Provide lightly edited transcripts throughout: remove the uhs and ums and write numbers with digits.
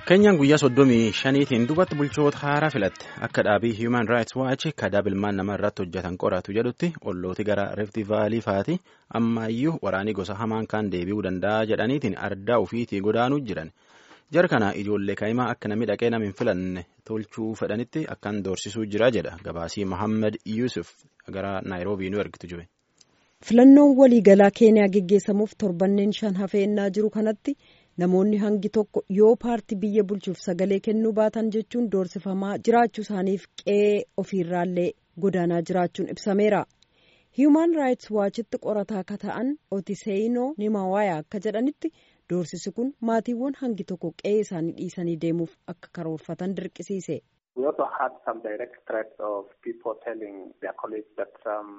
Keenyaan guyyaa 35tiin duubatti bulchoota haaraa filatte akka dhaabii Human Rights Watch kadaa bilmaan namaa irratti hojjetan qoratu jedhutti ollooti gara Rift Valley faati ammayyuu waraanii gosa hamaan kan deebi'uu danda'a jedhaniitiin ardaa ofiitii godaanuu jiran. Jara kana ijoollee kaa'imaa akka namni dhaqee nama hin filanne tolchuu fedhanitti akkan doorsisuu jira jedha gabaasii Mohammed Yusuf gara Naayiroobii nu ergitu jibe. Filannoon waliigalaa Keeniyaa geggeessamuuf torbanneen 5 hafeennaa jiru kanatti namoonni hangi tokko yoo paartii biyya bulchuuf sagalee kennuu baatan jechuun doorsifamaa jiraachuu isaaniif qe'ee ofiirraallee godaanaa jiraachuun ibsameera. Human Rights Watchitti qorataa akka ta'an Otiseyinoo Nimawaayaa akka jedhanitti doorsisi kun maatiiwwan hangi tokko qe'ee isaanii dhiisanii deemuuf akka karoorfatan dirqisiise. We also had some direct threats of people telling their colleagues that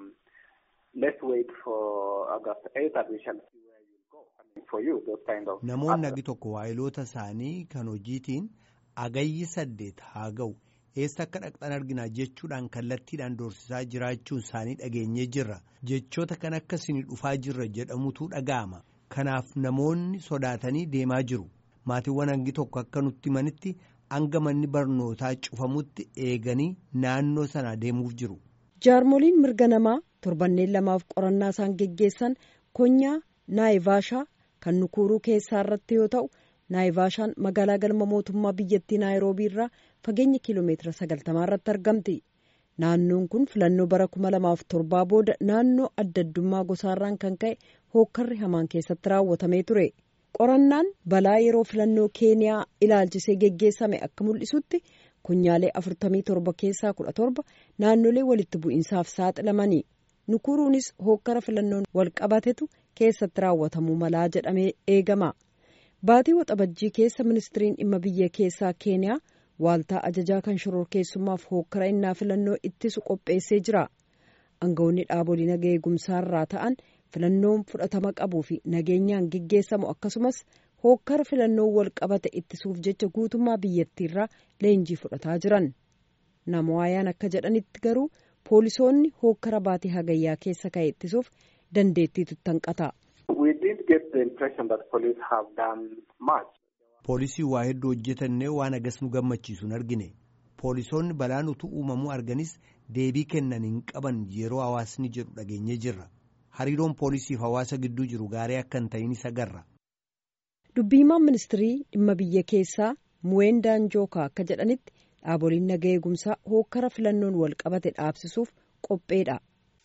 let's wait for August 8th and we shall see where you go. For you, those kind of. Namoonni hangi tokko waayiloota isaanii kan hojiitiin agayyi 8 haa ga'u eessa akka dhaqxan arginaa jechuudhaan kallattiidhaan doorsisaa jiraachuun isaanii dhageenyee jirra. Jechoota kan akka isin dhufaa jirra jedhamutu dhaga'ama. Kanaaf namoonni sodaatanii deemaa jiru. Maatiiwwan hangi tokko akka nutti himanitti hanga manni barnootaa cufamutti eeganii naannoo sana deemuuf jiru. Jaarmoliin mirga namaa torbanneen 2 qorannaa isaan geggeessan konyaa Naayivaashaa kan Nukuruu keessaa irratti yoo ta'u, Naayivaashaan magaalaa galma mootummaa biyyattii Naayiroobii irraa fageenya kiiloomeetira 90 irratti argamti. Naannoon kun filannoo bara 2007 booda naannoo adda addummaa gosaarraan kan ka'e hookkarri hamaan keessatti raawwatamee ture. Qorannaan balaa yeroo filannoo Keeniyaa ilaalchisee geggeessame akka mul'isutti konyaalee 47 keessaa 17 naannolee walitti bu'iinsaaf saaxilamanii. Nukuruunis hookkara filannoon wal qabatetu keessatti raawwatamuu malaa jedhamee eegama. Baatii waxabajjii keessa ministiriin dhimma biyya keessaa Keeniyaa waaltaa ajajaa kan shororkeessummaaf hookkara innaa filannoo ittisu qopheessee jira. Aangawoonni dhaabolee nagaa eegumsaarraa ta'an filannoon fudhatama qabuu fi nageenyaan geggeessamu akkasumas hookkara filannoo wal qabate ittisuuf jecha guutummaa biyyattiirraa leenjii fudhataa jiran. Namoayaan akka jedhanitti garuu poolisoonni hookkara baatii hagayyaa keessa ka'e ittisuuf dandeettiitu tanqata. We didn't get the impression that police have done much. Poolisii waa hedduu hojjetannee waan agas nu gammachiisu hin argine. Poolisoonni balaan utuu uumamuu arganis deebii kennan hin qaban yeroo hawaasni jedhu dhageenyee jirra. Hariiroon poolisiif hawaasa gidduu jiru gaarii akka hin ta'in isa agarra. Dubbiimaan ministirii dhimma biyya keessaa Muwendaan Jookaa akka jedhanitti dhaaboliin nagaa eegumsaa hookkara filannoon wal qabate dhaabsisuuf qopheedha.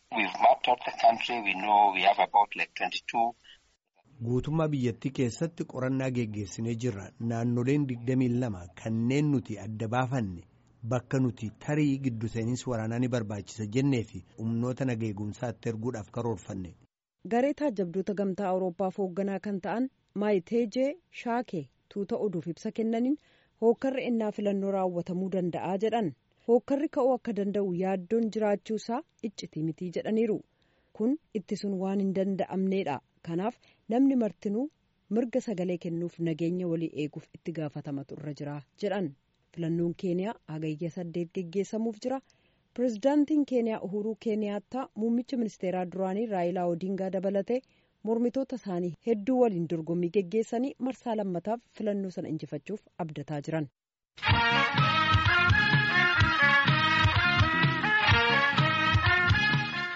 Guutummaa biyyattii keessatti qorannaa geggeessinee jirra. Naannoleen 22 kanneen nuti adda baafanne bakka nuti tarii giddu seeninsi waraanaa ni barbaachisa jennee fi humnoota nagaa eegumsaatti erguudhaaf karoorfanne. Garee taajabdoota gamtaa Awuroopaaf hoogganaa kan ta'an Maayiteejee Shaakee tuuta oduuf ibsa kennaniin hookkarri innaa filannoo raawwatamuu danda'a jedhan. Hookkarri ka'uu akka danda'u yaaddoon jiraachuusaa iccitii mitii jedhaniiru. Kun ittisuun waan hin danda'amneedha. Kanaaf namni martinuu mirga sagalee kennuuf nageenya walii eeguuf itti gaafatamatu irra jira jedhan. Filannoon Keeniyaa hagayya 8 geggeessamuuf jira. Pireezidaantiin Keeniyaa Uhuruu Keeniyaattaa muummicha ministeeraa duraanii Raayilaa Odingaa dabalatee mormitoota isaanii hedduu waliin dorgommii geggeessanii marsaa lammataaf filannoo sana injifachuuf abdataa jiran.